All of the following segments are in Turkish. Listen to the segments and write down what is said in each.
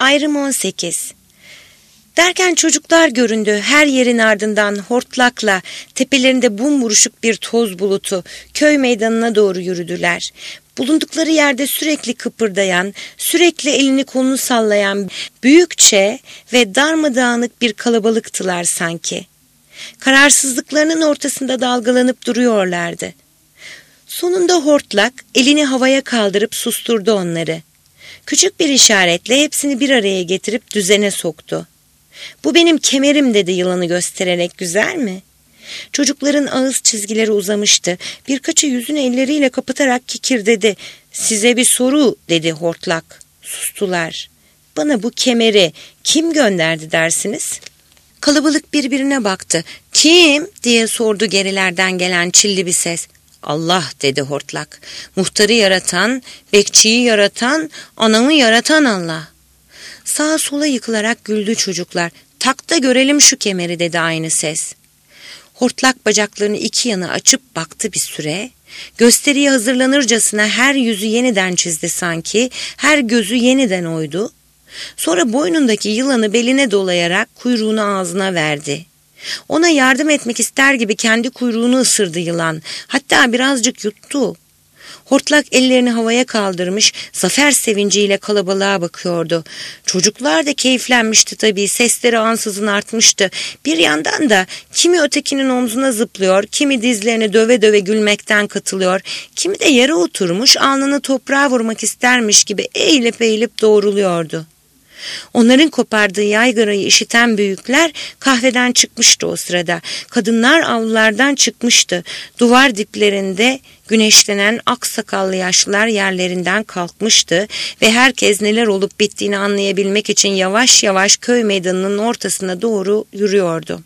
Ayrım 18. Derken çocuklar göründü. Her yerin ardından hortlakla, tepelerinde buruşuk bir toz bulutu köy meydanına doğru yürüdüler. Bulundukları yerde sürekli kıpırdayan, sürekli elini kolunu sallayan büyükçe ve darmadağınık bir kalabalıktılar sanki. Kararsızlıklarının ortasında dalgalanıp duruyorlardı. Sonunda hortlak elini havaya kaldırıp susturdu onları. Küçük bir işaretle hepsini bir araya getirip düzene soktu. "Bu benim kemerim," dedi yılanı göstererek. "Güzel mi?" Çocukların ağız çizgileri uzamıştı. Birkaçı yüzünü elleriyle kapatarak kikirdedi. "Size bir soru," dedi hortlak. Sustular. "Bana bu kemeri kim gönderdi dersiniz?" Kalabalık birbirine baktı. "Kim?" diye sordu gerilerden gelen çilli bir ses. "Allah," dedi hortlak. "Muhtarı yaratan, bekçiyi yaratan, anamı yaratan Allah." Sağa sola yıkılarak güldü çocuklar. "Tak da görelim şu kemeri," dedi aynı ses. Hortlak bacaklarını iki yana açıp baktı bir süre. Gösteriye hazırlanırcasına her yüzü yeniden çizdi sanki, her gözü yeniden oydu. Sonra boynundaki yılanı beline dolayarak kuyruğunu ağzına verdi. Ona yardım etmek ister gibi kendi kuyruğunu ısırdı yılan. Hatta birazcık yuttu. Hortlak ellerini havaya kaldırmış, zafer sevinciyle kalabalığa bakıyordu. Çocuklar da keyiflenmişti tabii, sesleri ansızın artmıştı. Bir yandan da kimi ötekinin omzuna zıplıyor, kimi dizlerini döve döve gülmekten katılıyor, kimi de yere oturmuş alnını toprağa vurmak istermiş gibi eğilip eğilip doğruluyordu. Onların kopardığı yaygarayı işiten büyükler kahveden çıkmıştı o sırada. Kadınlar avlulardan çıkmıştı. Duvar diplerinde güneşlenen aksakallı yaşlılar yerlerinden kalkmıştı ve herkes neler olup bittiğini anlayabilmek için yavaş yavaş köy meydanının ortasına doğru yürüyordu.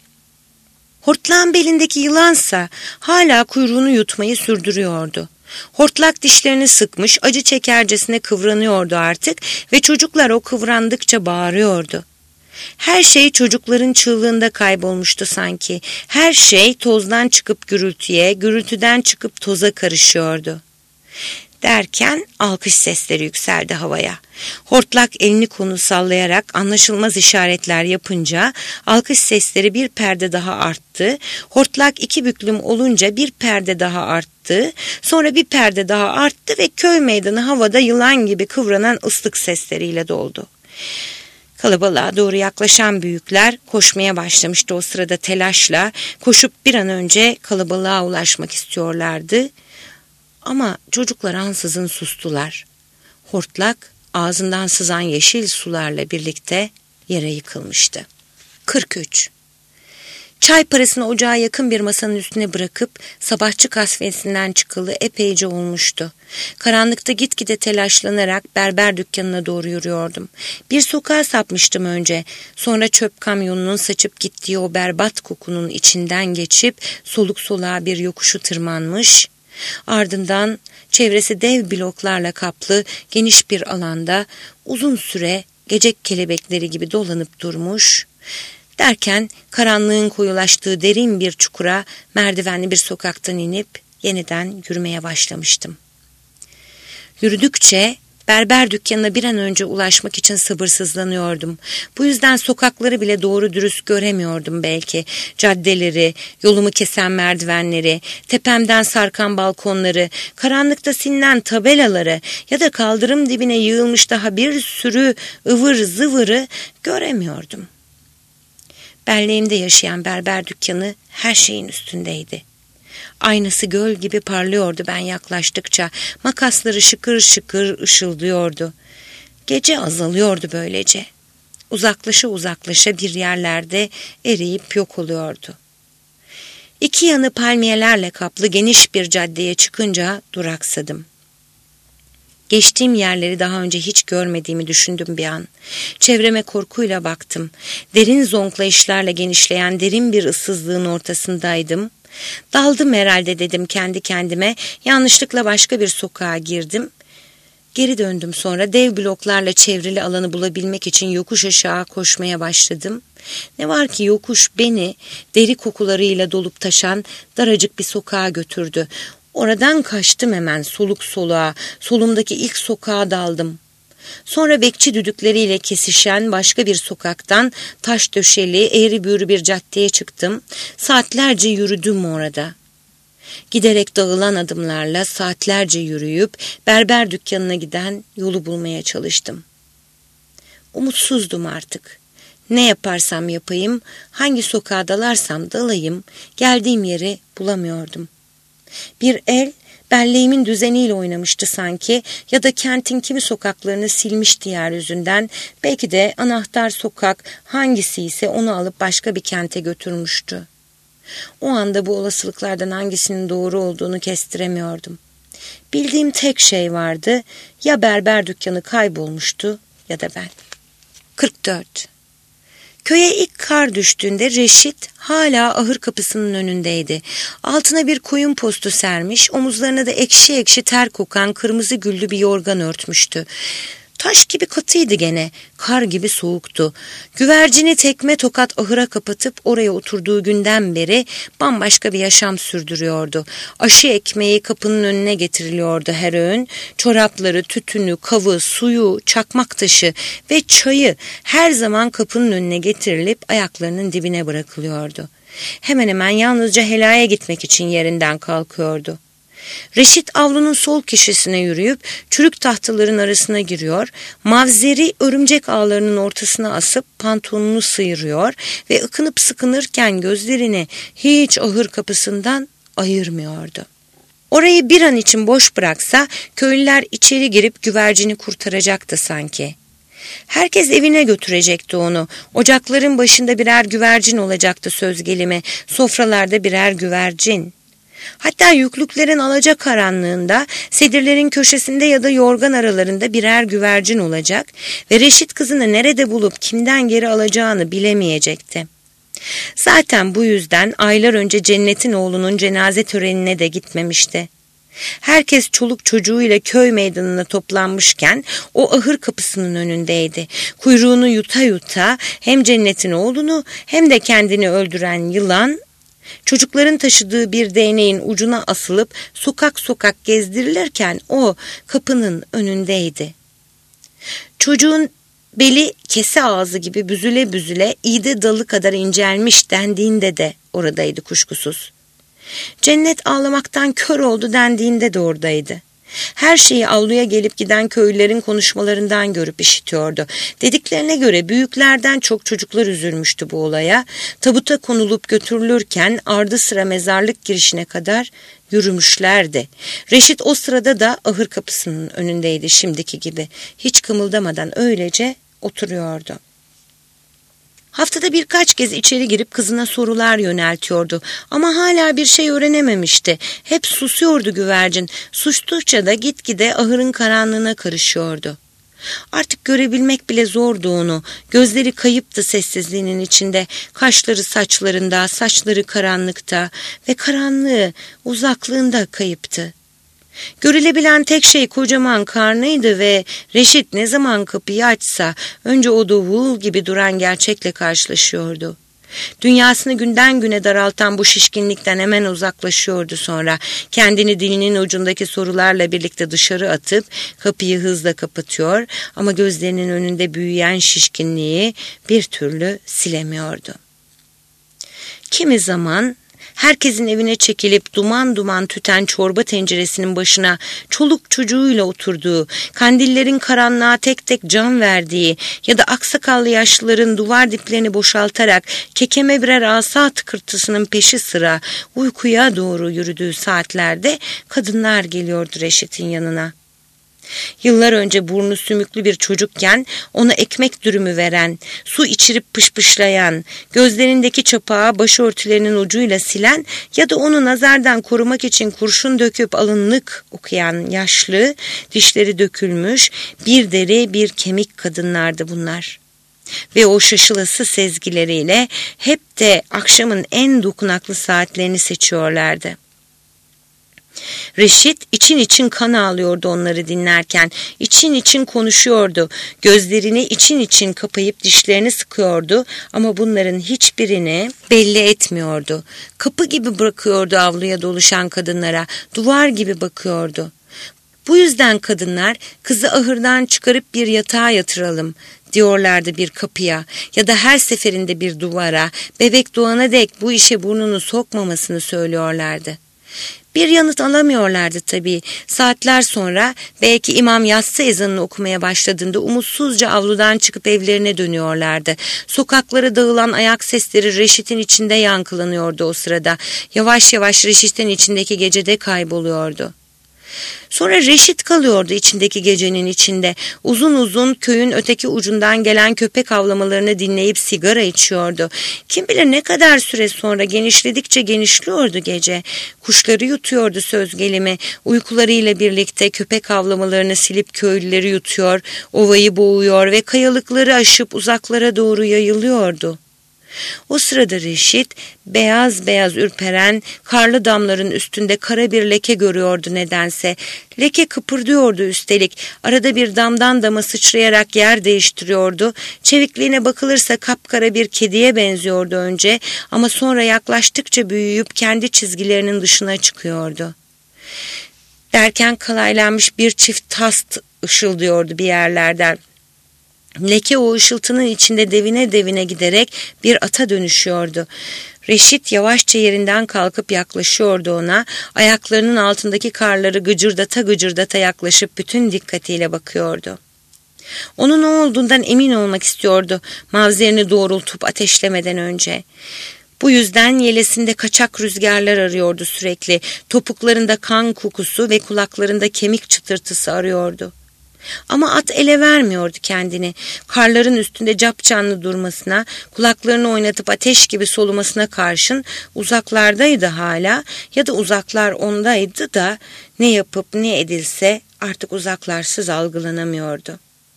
Hortlağın belindeki yılansa hala kuyruğunu yutmayı sürdürüyordu. Hortlak dişlerini sıkmış, acı çekercesine kıvranıyordu artık ve çocuklar o kıvrandıkça bağırıyordu. Her şey çocukların çığlığında kaybolmuştu sanki. Her şey tozdan çıkıp gürültüye, gürültüden çıkıp toza karışıyordu. Derken alkış sesleri yükseldi havaya. Hortlak elini kolunu sallayarak anlaşılmaz işaretler yapınca alkış sesleri bir perde daha arttı. Hortlak iki büklüm olunca bir perde daha arttı. Sonra bir perde daha arttı ve köy meydanı havada yılan gibi kıvranan ıslık sesleriyle doldu. Kalabalığa doğru yaklaşan büyükler koşmaya başlamıştı o sırada telaşla. Koşup bir an önce kalabalığa ulaşmak istiyorlardı. Ama çocuklar ansızın sustular. Hortlak ağzından sızan yeşil sularla birlikte yere yıkılmıştı. 43. Çay parasını ocağa yakın bir masanın üstüne bırakıp sabahçı kasvesinden çıkalı epeyce olmuştu. Karanlıkta gitgide telaşlanarak berber dükkanına doğru yürüyordum. Bir sokağa sapmıştım önce. Sonra çöp kamyonunun saçıp gittiği o berbat kokunun içinden geçip soluk soluğa bir yokuşu tırmanmış. Ardından çevresi dev bloklarla kaplı geniş bir alanda uzun süre gece kelebekleri gibi dolanıp durmuş. Derken karanlığın koyulaştığı derin bir çukura merdivenli bir sokaktan inip yeniden yürümeye başlamıştım. Yürüdükçe berber dükkanına bir an önce ulaşmak için sabırsızlanıyordum. Bu yüzden sokakları bile doğru dürüst göremiyordum belki. Caddeleri, yolumu kesen merdivenleri, tepemden sarkan balkonları, karanlıkta silinen tabelaları ya da kaldırım dibine yığılmış daha bir sürü ıvır zıvırı göremiyordum. Belleğimde yaşayan berber dükkanı her şeyin üstündeydi. Aynası göl gibi parlıyordu ben yaklaştıkça. Makasları şıkır şıkır ışıldıyordu. Gece azalıyordu böylece. Uzaklaşa uzaklaşa bir yerlerde eriyip yok oluyordu. İki yanı palmiyelerle kaplı geniş bir caddeye çıkınca duraksadım. Geçtiğim yerleri daha önce hiç görmediğimi düşündüm bir an. Çevreme korkuyla baktım. Derin zonklayışlarla genişleyen derin bir ıssızlığın ortasındaydım. Daldım herhalde dedim kendi kendime. Yanlışlıkla başka bir sokağa girdim. Geri döndüm sonra dev bloklarla çevrili alanı bulabilmek için yokuş aşağı koşmaya başladım. Ne var ki yokuş beni deri kokularıyla dolup taşan daracık bir sokağa götürdü. Oradan kaçtım hemen soluk soluğa, solumdaki ilk sokağa daldım. Sonra bekçi düdükleriyle kesişen başka bir sokaktan taş döşeli, eğri büğrü bir caddeye çıktım. Saatlerce yürüdüm orada. Giderek dağılan adımlarla saatlerce yürüyüp berber dükkanına giden yolu bulmaya çalıştım. Umutsuzdum artık. Ne yaparsam yapayım, hangi sokağa dalarsam dalayım, geldiğim yeri bulamıyordum. Bir el belleğimin düzeniyle oynamıştı sanki ya da kentin kimi sokaklarını silmişti yeryüzünden, belki de anahtar sokak hangisi ise onu alıp başka bir kente götürmüştü. O anda bu olasılıklardan hangisinin doğru olduğunu kestiremiyordum. Bildiğim tek şey vardı, ya berber dükkanı kaybolmuştu ya da ben. 44. Köye ilk kar düştüğünde Reşit hala ahır kapısının önündeydi. Altına bir koyun postu sermiş, omuzlarına da ekşi ekşi ter kokan kırmızı güllü bir yorgan örtmüştü. Taş gibi katıydı gene, kar gibi soğuktu. Güvercini tekme tokat ahıra kapatıp oraya oturduğu günden beri bambaşka bir yaşam sürdürüyordu. Aşı ekmeği kapının önüne getiriliyordu her öğün. Çorapları, tütünü, kavı, suyu, çakmak taşı ve çayı her zaman kapının önüne getirilip ayaklarının dibine bırakılıyordu. Hemen hemen yalnızca helaya gitmek için yerinden kalkıyordu. Reşit avlunun sol köşesine yürüyüp çürük tahtaların arasına giriyor, mavzeri örümcek ağlarının ortasına asıp pantolonunu sıyırıyor ve ıkınıp sıkınırken gözlerini hiç ahır kapısından ayırmıyordu. Orayı bir an için boş bıraksa köylüler içeri girip güvercini kurtaracaktı sanki. Herkes evine götürecekti onu. Ocakların başında birer güvercin olacaktı söz gelimi, sofralarda birer güvercin. Hatta yüklüklerin alacakaranlığında, sedirlerin köşesinde ya da yorgan aralarında birer güvercin olacak ve Reşit kızını nerede bulup kimden geri alacağını bilemeyecekti. Zaten bu yüzden aylar önce Cennet'in oğlunun cenaze törenine de gitmemişti. Herkes çoluk çocuğuyla köy meydanına toplanmışken o ahır kapısının önündeydi. Kuyruğunu yuta yuta hem Cennet'in oğlunu hem de kendini öldüren yılan, çocukların taşıdığı bir değneğin ucuna asılıp sokak sokak gezdirilirken o kapının önündeydi. Çocuğun beli kese ağzı gibi büzüle büzüle iğde dalı kadar incelmiş dendiğinde de oradaydı kuşkusuz. Cennet ağlamaktan kör oldu dendiğinde de oradaydı. Her şeyi avluya gelip giden köylülerin konuşmalarından görüp işitiyordu. Dediklerine göre büyüklerden çok çocuklar üzülmüştü bu olaya. Tabuta konulup götürülürken ardı sıra mezarlık girişine kadar yürümüşlerdi. Reşit o sırada da ahır kapısının önündeydi şimdiki gibi. Hiç kımıldamadan öylece oturuyordu. Haftada birkaç kez içeri girip kızına sorular yöneltiyordu ama hala bir şey öğrenememişti. Hep susuyordu güvercin. Sustukça da gitgide ahırın karanlığına karışıyordu. Artık görebilmek bile zordu onu. Gözleri kayıptı sessizliğinin içinde. Kaşları saçlarında, saçları karanlıkta ve karanlığı uzaklığında kayıptı. Görülebilen tek şey kocaman karnıydı ve Reşit ne zaman kapıyı açsa önce o davul gibi duran gerçekle karşılaşıyordu. Dünyasını günden güne daraltan bu şişkinlikten hemen uzaklaşıyordu sonra. Kendini dilinin ucundaki sorularla birlikte dışarı atıp kapıyı hızla kapatıyor ama gözlerinin önünde büyüyen şişkinliği bir türlü silemiyordu. Kimi zaman herkesin evine çekilip duman duman tüten çorba tenceresinin başına çoluk çocuğuyla oturduğu, kandillerin karanlığa tek tek can verdiği ya da aksakallı yaşlıların duvar diplerini boşaltarak kekeme birer asa tıkırtısının peşi sıra uykuya doğru yürüdüğü saatlerde kadınlar geliyordu Reşit'in yanına. Yıllar önce burnu sümüklü bir çocukken ona ekmek dürümü veren, su içirip pışpışlayan, gözlerindeki çapağı başörtülerinin ucuyla silen ya da onu nazardan korumak için kurşun döküp alınlık okuyan yaşlı, dişleri dökülmüş, bir deri bir kemik kadınlardı bunlar. Ve o şaşılası sezgileriyle hep de akşamın en dokunaklı saatlerini seçiyorlardı. Reşit için için kan ağlıyordu onları dinlerken, için için konuşuyordu, gözlerini için için kapayıp dişlerini sıkıyordu ama bunların hiçbirini belli etmiyordu. Kapı gibi bırakıyordu avluya doluşan kadınlara, duvar gibi bakıyordu. Bu yüzden kadınlar kızı ahırdan çıkarıp bir yatağa yatıralım diyorlardı bir kapıya ya da her seferinde bir duvara, bebek doğana dek bu işe burnunu sokmamasını söylüyorlardı. Bir yanıt alamıyorlardı tabii. Saatler sonra belki imam yatsı ezanını okumaya başladığında umutsuzca avludan çıkıp evlerine dönüyorlardı. Sokaklara dağılan ayak sesleri Reşit'in içinde yankılanıyordu o sırada. Yavaş yavaş Reşit'in içindeki gecede kayboluyordu. Sonra Reşit kalıyordu içindeki gecenin içinde. Uzun uzun köyün öteki ucundan gelen köpek avlamalarını dinleyip sigara içiyordu. Kim bilir ne kadar süre sonra genişledikçe genişliyordu gece. Kuşları yutuyordu söz gelimi. Uykularıyla birlikte köpek avlamalarını silip köylüleri yutuyor, ovayı boğuyor ve kayalıkları aşıp uzaklara doğru yayılıyordu. O sırada Reşit beyaz beyaz ürperen karlı damların üstünde kara bir leke görüyordu nedense. Leke kıpırdıyordu üstelik. Arada bir damdan dama sıçrayarak yer değiştiriyordu. Çevikliğine bakılırsa kapkara bir kediye benziyordu önce ama sonra yaklaştıkça büyüyüp kendi çizgilerinin dışına çıkıyordu. Derken kalaylanmış bir çift tast ışıldıyordu bir yerlerden. Leke o ışıltının içinde devine devine giderek bir ata dönüşüyordu. Reşit yavaşça yerinden kalkıp yaklaşıyordu ona. Ayaklarının altındaki karları gıcırdata gıcırdata yaklaşıp bütün dikkatiyle bakıyordu. Onun ne olduğundan emin olmak istiyordu mavzerini doğrultup ateşlemeden önce. Bu yüzden yelesinde kaçak rüzgarlar arıyordu sürekli. Topuklarında kan kokusu ve kulaklarında kemik çıtırtısı arıyordu. Ama at ele vermiyordu kendini. Karların üstünde capcanlı durmasına, kulaklarını oynatıp ateş gibi solumasına karşın uzaklardaydı hala ya da uzaklar ondaydı da ne yapıp ne edilse artık uzaklarsız algılanamıyordu.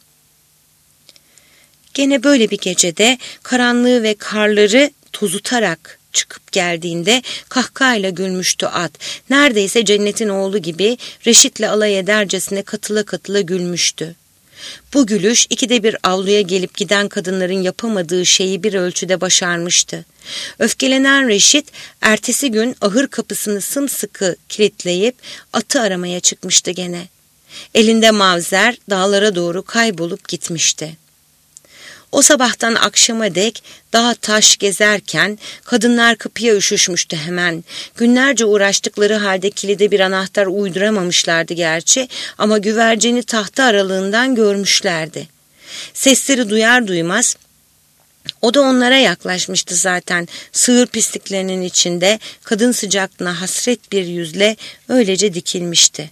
Gene böyle bir gecede karanlığı ve karları tozutarak çıkıp geldiğinde kahkahayla gülmüştü at. Neredeyse cennetin oğlu gibi Reşit'le alay edercesine katıla katıla gülmüştü. Bu gülüş ikide bir avluya gelip giden kadınların yapamadığı şeyi bir ölçüde başarmıştı. Öfkelenen Reşit ertesi gün ahır kapısını sımsıkı kilitleyip atı aramaya çıkmıştı gene. Elinde mavzer dağlara doğru kaybolup gitmişti. O sabahtan akşama dek dağ taş gezerken kadınlar kapıya üşüşmüştü hemen. Günlerce uğraştıkları halde kilide bir anahtar uyduramamışlardı gerçi ama güvercini tahta aralığından görmüşlerdi. Sesleri duyar duymaz o da onlara yaklaşmıştı zaten. Sığır pisliklerinin içinde kadın sıcaklığına hasret bir yüzle öylece dikilmişti.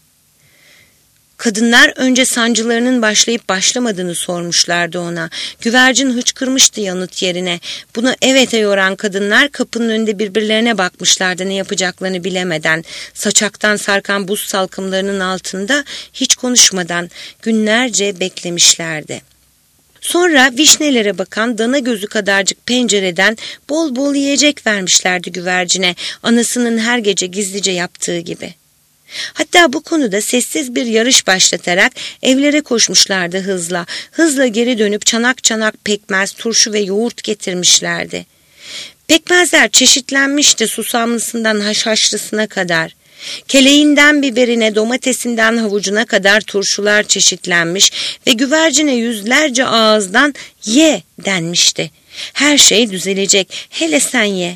Kadınlar önce sancılarının başlayıp başlamadığını sormuşlardı ona. Güvercin hıçkırmıştı yanıt yerine. Bunu evete yoran kadınlar kapının önünde birbirlerine bakmışlardı ne yapacaklarını bilemeden. Saçaktan sarkan buz salkımlarının altında hiç konuşmadan günlerce beklemişlerdi. Sonra vişnelere bakan dana gözü kadarcık pencereden bol bol yiyecek vermişlerdi güvercine, anasının her gece gizlice yaptığı gibi. Hatta bu konuda sessiz bir yarış başlatarak evlere koşmuşlardı hızla. Hızla geri dönüp çanak çanak pekmez, turşu ve yoğurt getirmişlerdi. Pekmezler çeşitlenmişti susamlısından haşhaşlısına kadar. Keleğinden biberine, domatesinden havucuna kadar turşular çeşitlenmiş ve güvercine yüzlerce ağızdan ye denmişti. Her şey düzelecek, hele sen ye.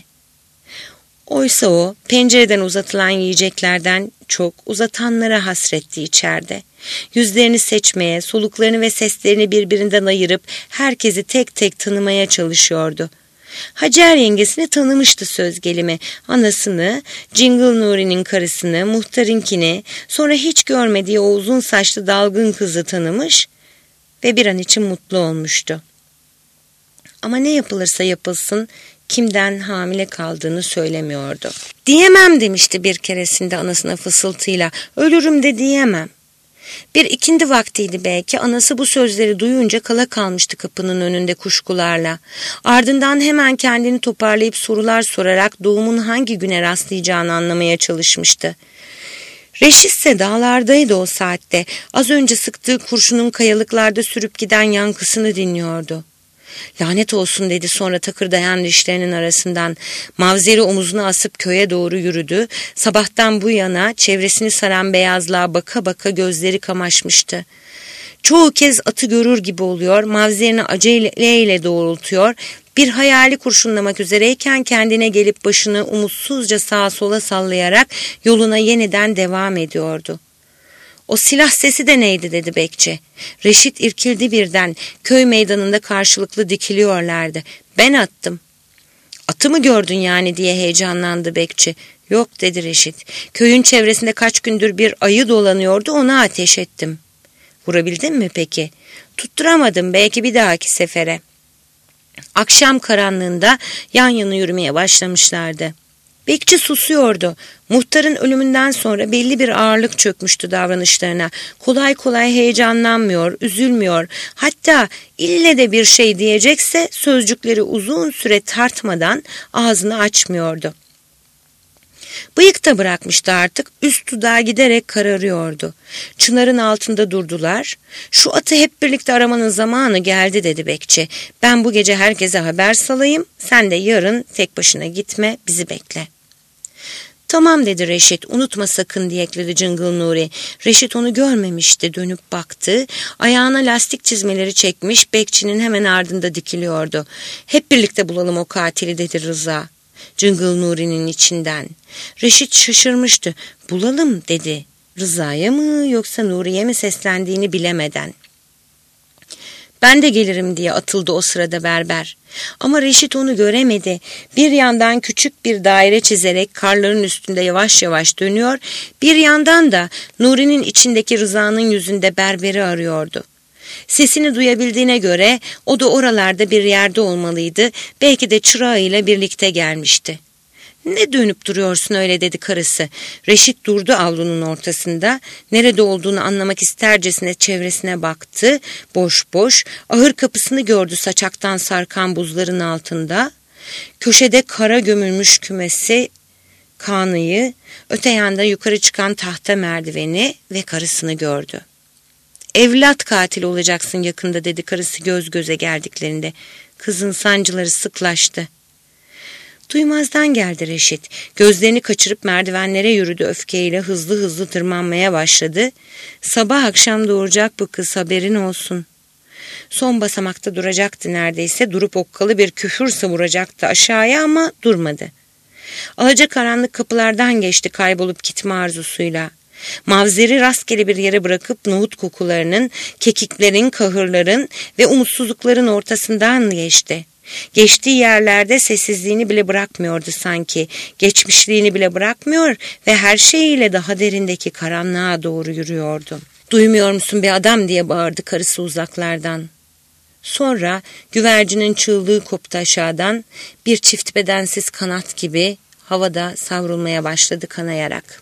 Oysa o pencereden uzatılan yiyeceklerden çok uzatanlara hasretti içeride. Yüzlerini seçmeye, soluklarını ve seslerini birbirinden ayırıp herkesi tek tek tanımaya çalışıyordu. Hacer yengesini tanımıştı söz gelimi, anasını, Cingıl Nuri'nin karısını, muhtarinkini, sonra hiç görmediği o uzun saçlı dalgın kızı tanımış ve bir an için mutlu olmuştu. Ama ne yapılırsa yapılsın, kimden hamile kaldığını söylemiyordu. Diyemem demişti bir keresinde anasına fısıltıyla, ölürüm de diyemem. Bir ikindi vaktiydi belki, anası bu sözleri duyunca kala kalmıştı kapının önünde kuşkularla. Ardından hemen kendini toparlayıp sorular sorarak doğumun hangi güne rastlayacağını anlamaya çalışmıştı. Reşit ise dağlardaydı o saatte, az önce sıktığı kurşunun kayalıklarda sürüp giden yankısını dinliyordu. Lanet olsun dedi sonra takırdayan dişlerinin arasından. Mavzeri omuzuna asıp köye doğru yürüdü. Sabahtan bu yana çevresini saran beyazlığa baka baka gözleri kamaşmıştı. Çoğu kez atı görür gibi oluyor, mavzerini aceleyle doğrultuyor. Bir hayali kurşunlamak üzereyken kendine gelip başını umutsuzca sağa sola sallayarak yoluna yeniden devam ediyordu. O silah sesi de neydi dedi bekçi. Reşit irkildi birden. Köy meydanında karşılıklı dikiliyorlardı. Ben attım. Atı mı gördün yani diye heyecanlandı bekçi. Yok dedi Reşit. Köyün çevresinde kaç gündür bir ayı dolanıyordu, ona ateş ettim. Vurabildin mi peki? Tutturamadım, belki bir dahaki sefere. Akşam karanlığında yan yana yürümeye başlamışlardı. Bekçi susuyordu. Muhtarın ölümünden sonra belli bir ağırlık çökmüştü davranışlarına. Kolay kolay heyecanlanmıyor, üzülmüyor. Hatta ille de bir şey diyecekse sözcükleri uzun süre tartmadan ağzını açmıyordu. Bıyık da bırakmıştı artık, üst dudağı giderek kararıyordu. Çınarın altında durdular. Şu atı hep birlikte aramanın zamanı geldi dedi bekçi. Ben bu gece herkese haber salayım, sen de yarın tek başına gitme, bizi bekle. Tamam dedi Reşit, unutma sakın diye ekledi Cıngıl Nuri. Reşit onu görmemişti, dönüp baktı. Ayağına lastik çizmeleri çekmiş, bekçinin hemen ardında dikiliyordu. Hep birlikte bulalım o katili dedi Rıza. Cıngıl Nuri'nin içinden. Reşit şaşırmıştı. Bulalım dedi. Rıza'ya mı yoksa Nuri'ye mi seslendiğini bilemeden. Ben de gelirim diye atıldı o sırada berber. Ama Reşit onu göremedi. Bir yandan küçük bir daire çizerek karların üstünde yavaş yavaş dönüyor, bir yandan da Nuri'nin içindeki Rıza'nın yüzünde berberi arıyordu. Sesini duyabildiğine göre o da oralarda bir yerde olmalıydı. Belki de çırağıyla birlikte gelmişti. Ne dönüp duruyorsun öyle dedi karısı. Reşit durdu avlunun ortasında. Nerede olduğunu anlamak istercesine çevresine baktı. Boş boş ahır kapısını gördü saçaktan sarkan buzların altında. Köşede kara gömülmüş kümesi, kanıyı, öte yanda yukarı çıkan tahta merdiveni ve karısını gördü. Evlat katili olacaksın yakında dedi karısı göz göze geldiklerinde. Kızın sancıları sıklaştı. Duymazdan geldi Reşit. Gözlerini kaçırıp merdivenlere yürüdü, öfkeyle hızlı hızlı tırmanmaya başladı. Sabah akşam doğuracak bu kız, haberin olsun. Son basamakta duracaktı neredeyse, durup okkalı bir küfür savuracaktı aşağıya ama durmadı. Alacakaranlık kapılardan geçti kaybolup gitme arzusuyla. Mavzeri rastgele bir yere bırakıp nohut kokularının, kekiklerin, kahırların ve umutsuzlukların ortasından geçti. Geçtiği yerlerde sessizliğini bile bırakmıyordu sanki. Geçmişliğini bile bırakmıyor ve her şeyiyle daha derindeki karanlığa doğru yürüyordu. Duymuyor musun be adam diye bağırdı karısı uzaklardan. Sonra güvercinin çığlığı koptu aşağıdan, bir çift bedensiz kanat gibi havada savrulmaya başladı kanayarak.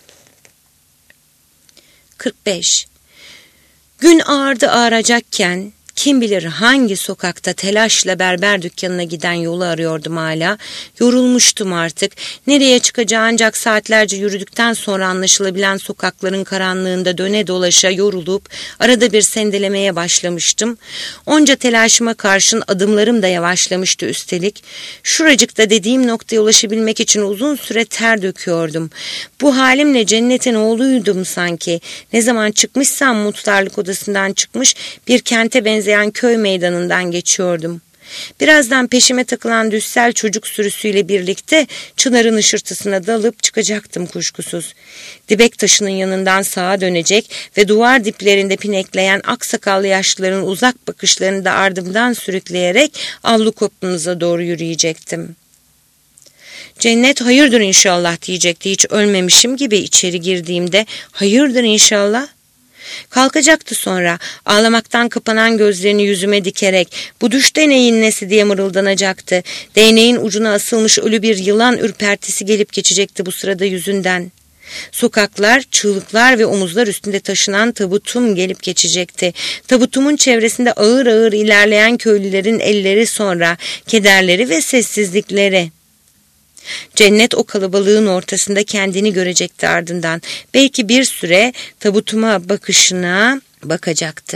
45. Gün ağardı ağaracakken kim bilir hangi sokakta telaşla berber dükkanına giden yolu arıyordum hala. Yorulmuştum artık. Nereye çıkacağı ancak saatlerce yürüdükten sonra anlaşılabilen sokakların karanlığında döne dolaşa yorulup arada bir sendelemeye başlamıştım. Onca telaşıma karşın adımlarım da yavaşlamıştı üstelik. Şuracıkta dediğim noktaya ulaşabilmek için uzun süre ter döküyordum. Bu halimle cennetin oğluydum sanki. Ne zaman çıkmışsam muhtarlık odasından çıkmış bir kente benzeyen köy meydanından geçiyordum. Birazdan peşime takılan düssel çocuk sürüsüyle birlikte Çınar'ın ışırtısına dalıp çıkacaktım kuşkusuz. Dibek taşının yanından sağa dönecek ve duvar diplerinde pinekleyen aksakallı yaşlıların uzak bakışlarını da ardımdan sürükleyerek avlu kapımıza doğru yürüyecektim. Cennet hayırdır inşallah diyecekti hiç ölmemişim gibi içeri girdiğimde. Hayırdır inşallah? Kalkacaktı sonra, ağlamaktan kapanan gözlerini yüzüme dikerek bu düş deneyin nesi diye mırıldanacaktı. Değneğin ucuna asılmış ölü bir yılan ürpertisi gelip geçecekti bu sırada yüzünden. Sokaklar, çığlıklar ve omuzlar üstünde taşınan tabutum gelip geçecekti. Tabutumun çevresinde ağır ağır ilerleyen köylülerin elleri sonra, kederleri ve sessizlikleri. Cennet o kalabalığın ortasında kendini görecekti ardından. Belki bir süre tabutuma bakışına bakacaktı.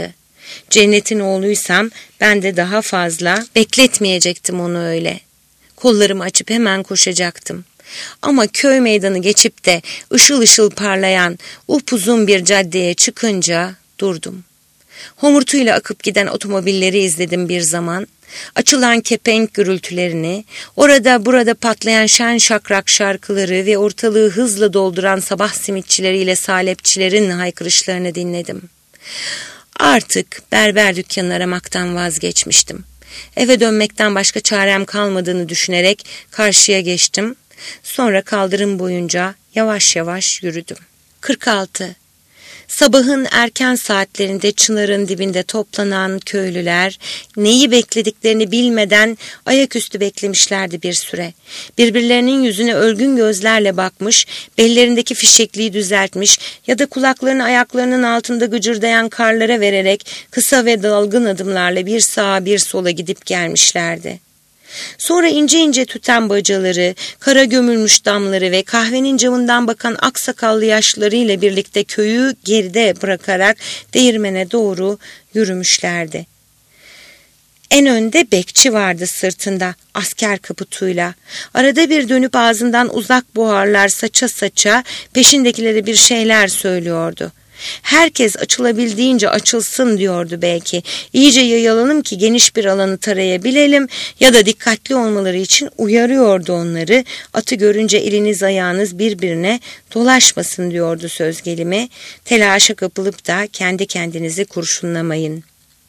Cennetin oğluysam ben de daha fazla bekletmeyecektim onu öyle. Kollarımı açıp hemen koşacaktım. Ama köy meydanı geçip de ışıl ışıl parlayan upuzun bir caddeye çıkınca durdum. Homurtuyla akıp giden otomobilleri izledim bir zaman. Açılan kepenk gürültülerini, orada burada patlayan şen şakrak şarkıları ve ortalığı hızla dolduran sabah simitçileriyle salepçilerin haykırışlarını dinledim. Artık berber dükkanı aramaktan vazgeçmiştim. Eve dönmekten başka çarem kalmadığını düşünerek karşıya geçtim. Sonra kaldırım boyunca yavaş yavaş yürüdüm. 46. Sabahın erken saatlerinde çınarın dibinde toplanan köylüler neyi beklediklerini bilmeden ayaküstü beklemişlerdi bir süre. Birbirlerinin yüzüne ölgün gözlerle bakmış, bellerindeki fişekliği düzeltmiş ya da kulaklarını ayaklarının altında gıcırdayan karlara vererek kısa ve dalgın adımlarla bir sağa bir sola gidip gelmişlerdi. Sonra ince ince tüten bacaları, kara gömülmüş damları ve kahvenin camından bakan aksakallı yaşlılarıyla birlikte köyü geride bırakarak değirmene doğru yürümüşlerdi. En önde bekçi vardı sırtında, asker kaputuyla. Arada bir dönüp ağzından uzak buharlar saça saça peşindekilere bir şeyler söylüyordu. Herkes açılabildiğince açılsın diyordu belki. İyice yayılalım ki geniş bir alanı tarayabilelim ya da dikkatli olmaları için uyarıyordu onları. Atı görünce eliniz ayağınız birbirine dolaşmasın diyordu söz gelimi. Telaşa kapılıp da kendi kendinizi kurşunlamayın.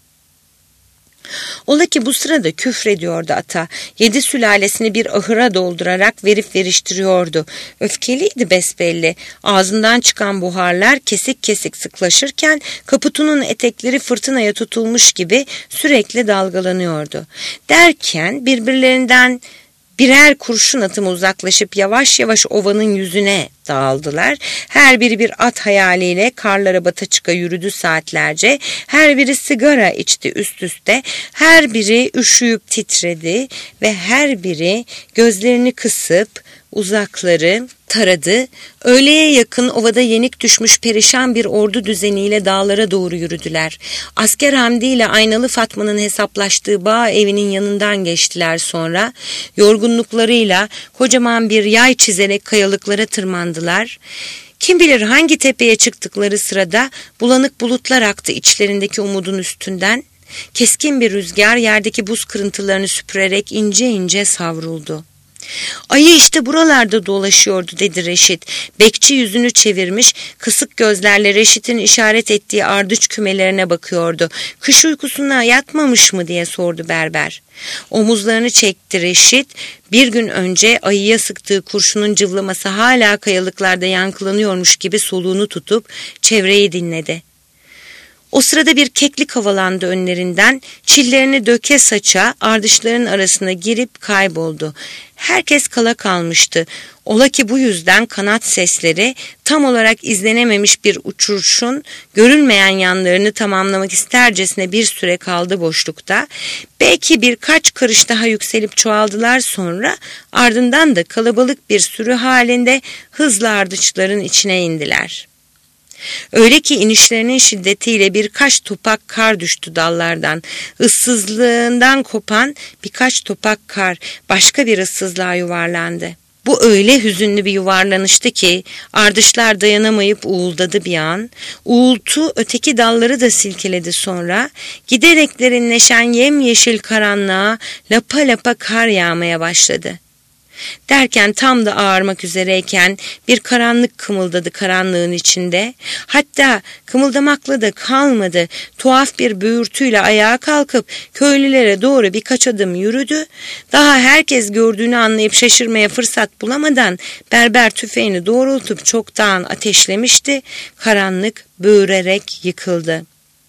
Ola ki bu sırada küfrediyordu ata. 7 sülalesini bir ahıra doldurarak verip veriştiriyordu. Öfkeliydi besbelli. Ağzından çıkan buharlar kesik kesik sıklaşırken kaputunun etekleri fırtınaya tutulmuş gibi sürekli dalgalanıyordu. Derken birbirlerinden birer kurşun atımı uzaklaşıp yavaş yavaş ovanın yüzüne dağıldılar. Her biri bir at hayaliyle karlara bata çıka yürüdü saatlerce. Her biri sigara içti üst üste. Her biri üşüyüp titredi ve her biri gözlerini kısıp uzakları taradı. Öğleye yakın ovada yenik düşmüş perişan bir ordu düzeniyle dağlara doğru yürüdüler. Asker Hamdi ile Aynalı Fatma'nın hesaplaştığı bağ evinin yanından geçtiler sonra. Yorgunluklarıyla kocaman bir yay çizerek kayalıklara tırmandılar. Kim bilir hangi tepeye çıktıkları sırada bulanık bulutlar aktı içlerindeki umudun üstünden. Keskin bir rüzgar yerdeki buz kırıntılarını süpürerek ince ince savruldu. Ayı işte buralarda dolaşıyordu dedi Reşit. Bekçi yüzünü çevirmiş, kısık gözlerle Reşit'in işaret ettiği ardıç kümelerine bakıyordu. Kış uykusuna yatmamış mı diye sordu berber. Omuzlarını çekti Reşit. Bir gün önce ayıya sıktığı kurşunun cıvlaması hala kayalıklarda yankılanıyormuş gibi soluğunu tutup çevreyi dinledi. O sırada bir keklik havalandı önlerinden, çillerini döke saça ardışların arasına girip kayboldu. Herkes kala kalmıştı. Ola ki bu yüzden kanat sesleri tam olarak izlenememiş bir uçuşun görünmeyen yanlarını tamamlamak istercesine bir süre kaldı boşlukta. Belki birkaç karış daha yükselip çoğaldılar sonra ardından da kalabalık bir sürü halinde hızla ardıçların içine indiler. Öyle ki inişlerinin şiddetiyle birkaç topak kar düştü dallardan. Issızlığından kopan birkaç topak kar başka bir ıssızlığa yuvarlandı. Bu öyle hüzünlü bir yuvarlanıştı ki ardışlar dayanamayıp uğuldadı bir an. Uğultu öteki dalları da silkeledi sonra. Giderek derinleşen yemyeşil karanlığa lapa lapa kar yağmaya başladı. Derken tam da ağarmak üzereyken bir karanlık kımıldadı karanlığın içinde. Hatta kımıldamakla da kalmadı. Tuhaf bir böğürtüyle ayağa kalkıp köylülere doğru birkaç adım yürüdü. Daha herkes gördüğünü anlayıp şaşırmaya fırsat bulamadan berber tüfeğini doğrultup çoktan ateşlemişti. Karanlık böğürerek yıkıldı.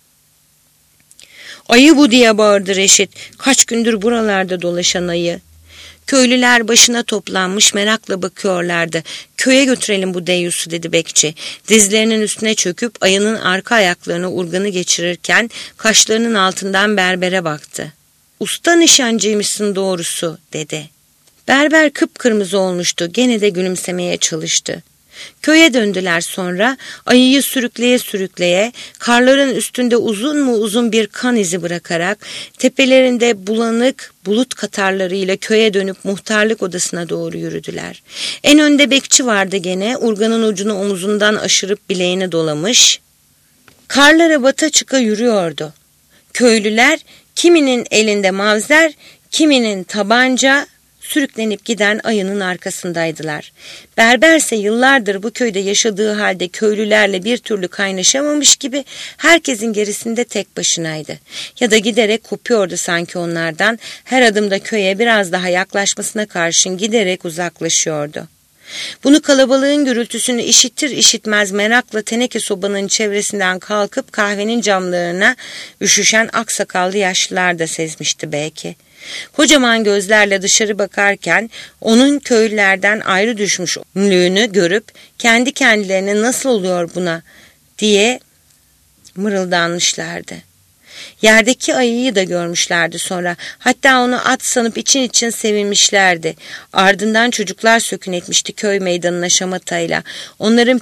"Ayı bu!" diye bağırdı Reşit. Kaç gündür buralarda dolaşan ayı. Köylüler başına toplanmış merakla bakıyorlardı. "Köye götürelim bu deyyusu," dedi bekçi. Dizlerinin üstüne çöküp ayının arka ayaklarına urganı geçirirken kaşlarının altından berbere baktı. "Usta nişancıymışsın doğrusu," dedi. Berber kıpkırmızı olmuştu. Gene de gülümsemeye çalıştı. Köye döndüler sonra, ayıyı sürükleye sürükleye, karların üstünde uzun mu uzun bir kan izi bırakarak, tepelerinde bulanık bulut katarlarıyla köye dönüp muhtarlık odasına doğru yürüdüler. En önde bekçi vardı gene, urganın ucunu omuzundan aşırıp bileğine dolamış. Karlara bata çıka yürüyordu. Köylüler kiminin elinde mavzer, kiminin tabanca, sürüklenip giden ayının arkasındaydılar. Berberse yıllardır bu köyde yaşadığı halde köylülerle bir türlü kaynaşamamış gibi herkesin gerisinde tek başınaydı. Ya da giderek kopuyordu sanki onlardan, her adımda köye biraz daha yaklaşmasına karşın giderek uzaklaşıyordu. Bunu kalabalığın gürültüsünü işitir işitmez merakla teneke sobanın çevresinden kalkıp kahvenin camlarına üşüşen aksakallı yaşlılar da sezmişti belki. Kocaman gözlerle dışarı bakarken onun köylülerden ayrı düşmüşlüğünü görüp kendi kendilerine nasıl oluyor buna diye mırıldanmışlardı. Yerdeki ayıyı da görmüşlerdi sonra. Hatta onu at sanıp için için sevinmişlerdi. Ardından çocuklar sökün etmişti köy meydanına şamatayla. Onların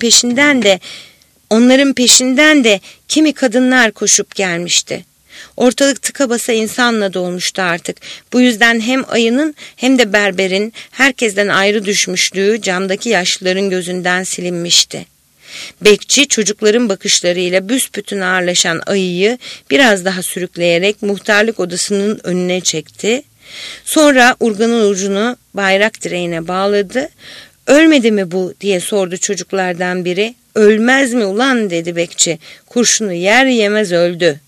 peşinden de kimi kadınlar koşup gelmişti. Ortalık tıka basa insanla dolmuştu artık. Bu yüzden hem ayının hem de berberin herkesten ayrı düşmüşlüğü camdaki yaşlıların gözünden silinmişti. Bekçi çocukların bakışlarıyla büsbütün ağırlaşan ayıyı biraz daha sürükleyerek muhtarlık odasının önüne çekti. Sonra urganın ucunu bayrak direğine bağladı. "Ölmedi mi bu?" diye sordu çocuklardan biri. "Ölmez mi ulan?" dedi bekçi. "Kurşunu yer yemez öldü."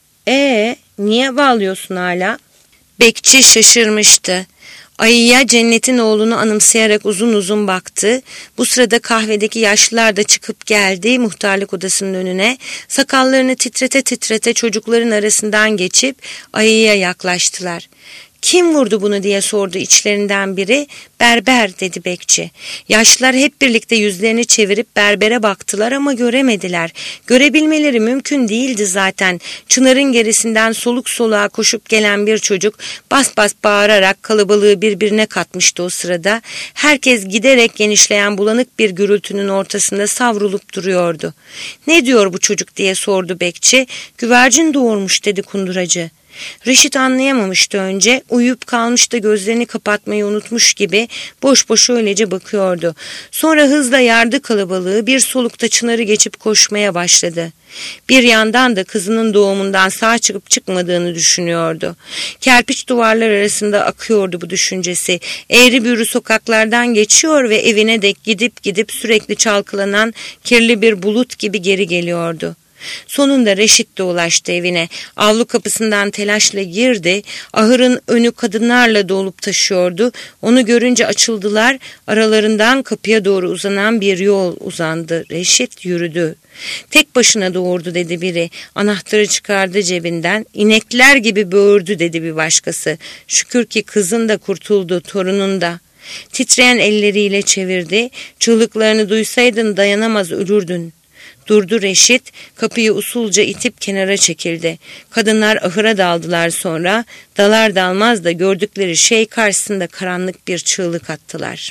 Niye bağlıyorsun hala?" Bekçi şaşırmıştı. Ayıya cennetin oğlunu anımsayarak uzun uzun baktı. Bu sırada kahvedeki yaşlılar da çıkıp geldi muhtarlık odasının önüne. Sakallarını titrete titrete çocukların arasından geçip ayıya yaklaştılar. "Kim vurdu bunu?" diye sordu içlerinden biri. "Berber," dedi bekçi. Yaşlılar hep birlikte yüzlerini çevirip berbere baktılar ama göremediler. Görebilmeleri mümkün değildi zaten. Çınarın gerisinden soluk soluğa koşup gelen bir çocuk bas bas bağırarak kalabalığı birbirine katmıştı o sırada. Herkes giderek genişleyen bulanık bir gürültünün ortasında savrulup duruyordu. "Ne diyor bu çocuk?" diye sordu bekçi. "Güvercin doğurmuş," dedi kunduracı. Reşit anlayamamıştı önce, uyuyup kalmış da gözlerini kapatmayı unutmuş gibi boş boş öylece bakıyordu. Sonra hızla yardı kalabalığı, bir solukta Çınar'ı geçip koşmaya başladı. Bir yandan da kızının doğumundan sağ çıkıp çıkmadığını düşünüyordu. Kerpiç duvarlar arasında akıyordu bu düşüncesi. Eğri büğrü sokaklardan geçiyor ve evine dek gidip sürekli çalkalanan kirli bir bulut gibi geri geliyordu. Sonunda Reşit de ulaştı evine. Avlu kapısından telaşla girdi. Ahırın önü kadınlarla dolup taşıyordu. Onu görünce açıldılar. Aralarından kapıya doğru uzanan bir yol uzandı. Reşit yürüdü. "Tek başına doğurdu," dedi biri. Anahtarı çıkardı cebinden. "İnekler gibi böğürdü," dedi bir başkası. "Şükür ki kızın da kurtuldu, torunun da." Titreyen elleriyle çevirdi. "Çığlıklarını duysaydın dayanamaz ölürdün." Durdu Reşit, kapıyı usulca itip kenara çekildi. Kadınlar ahıra daldılar sonra, dalar dalmaz da gördükleri şey karşısında karanlık bir çığlık attılar.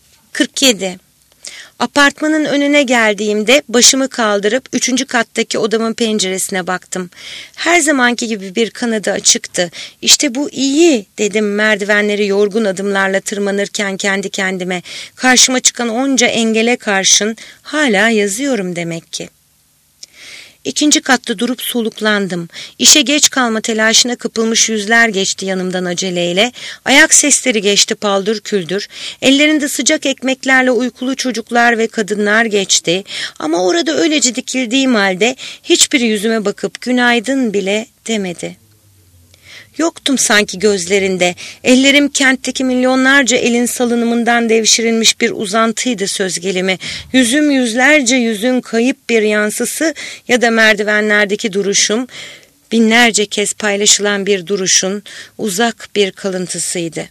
47. Apartmanın önüne geldiğimde başımı kaldırıp 3. kattaki odamın penceresine baktım. Her zamanki gibi bir kanadı açıktı. "İşte bu iyi," dedim merdivenleri yorgun adımlarla tırmanırken kendi kendime. Karşıma çıkan onca engele karşın hala yazıyorum demek ki. 2. katta durup soluklandım. İşe geç kalma telaşına kapılmış yüzler geçti yanımdan aceleyle. Ayak sesleri geçti paldır küldür. Ellerinde sıcak ekmeklerle uykulu çocuklar ve kadınlar geçti. Ama orada öylece dikildiğim halde hiçbiri yüzüme bakıp günaydın bile demedi. Yoktum sanki gözlerinde. Ellerim kentteki milyonlarca elin salınımından devşirilmiş bir uzantıydı söz gelimi. Yüzüm yüzlerce yüzün kayıp bir yansısı ya da merdivenlerdeki duruşum, binlerce kez paylaşılan bir duruşun uzak bir kalıntısıydı.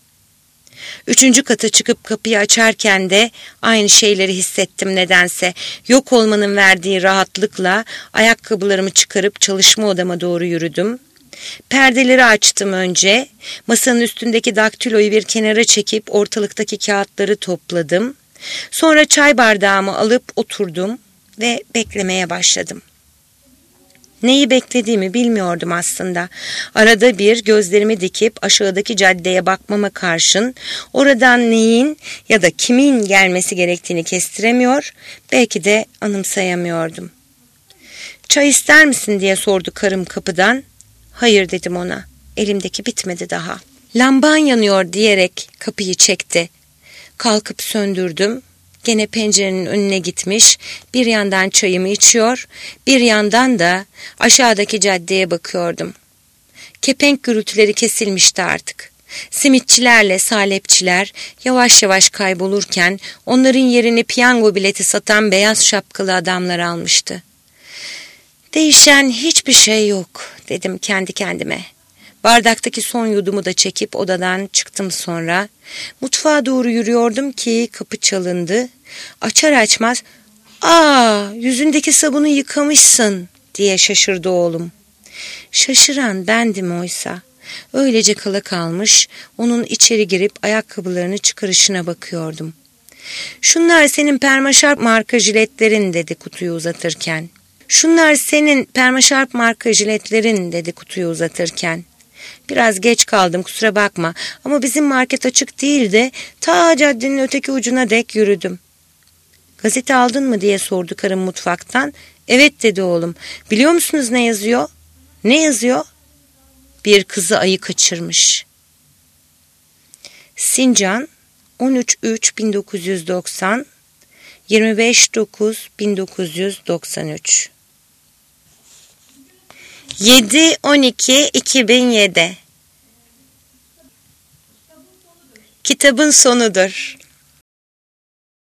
3. kata çıkıp kapıyı açarken de aynı şeyleri hissettim nedense. Yok olmanın verdiği rahatlıkla ayakkabılarımı çıkarıp çalışma odama doğru yürüdüm. Perdeleri açtım önce. Masanın üstündeki daktiloyu bir kenara çekip ortalıktaki kağıtları topladım. Sonra çay bardağımı alıp oturdum ve beklemeye başladım. Neyi beklediğimi bilmiyordum aslında. Arada bir gözlerimi dikip aşağıdaki caddeye bakmama karşın oradan neyin ya da kimin gelmesi gerektiğini kestiremiyor, belki de anımsayamıyordum. "Çay ister misin?" diye sordu karım kapıdan. "Hayır," dedim ona. "Elimdeki bitmedi daha." "Lamban yanıyor," diyerek kapıyı çekti. Kalkıp söndürdüm. Gene pencerenin önüne gitmiş, bir yandan çayımı içiyor, bir yandan da aşağıdaki caddeye bakıyordum. Kepenk gürültüleri kesilmişti artık. Simitçilerle salepçiler yavaş yavaş kaybolurken onların yerini piyango bileti satan beyaz şapkalı adamlar almıştı. "Değişen hiçbir şey yok," dedim kendi kendime. Bardaktaki son yudumu da çekip odadan çıktım sonra. Mutfağa doğru yürüyordum ki kapı çalındı. Açar açmaz, yüzündeki sabunu yıkamışsın," diye şaşırdı oğlum. Şaşıran bendim oysa. Öylece kala kalmış, onun içeri girip ayakkabılarını çıkarışına bakıyordum. "Şunlar senin Permaşarp marka jiletlerin," dedi kutuyu uzatırken. "Şunlar senin Permaşarp marka jiletlerin," dedi kutuyu uzatırken. "Biraz geç kaldım, kusura bakma, ama bizim market açık değildi, ta caddenin öteki ucuna dek yürüdüm." "Gazete aldın mı?" diye sordu karım mutfaktan. "Evet," dedi oğlum. "Biliyor musunuz ne yazıyor?" "Ne yazıyor?" "Bir kızı ayı kaçırmış." Sincan 13.3.1990 25.9.1993 7.12.2007 Kitabın sonudur.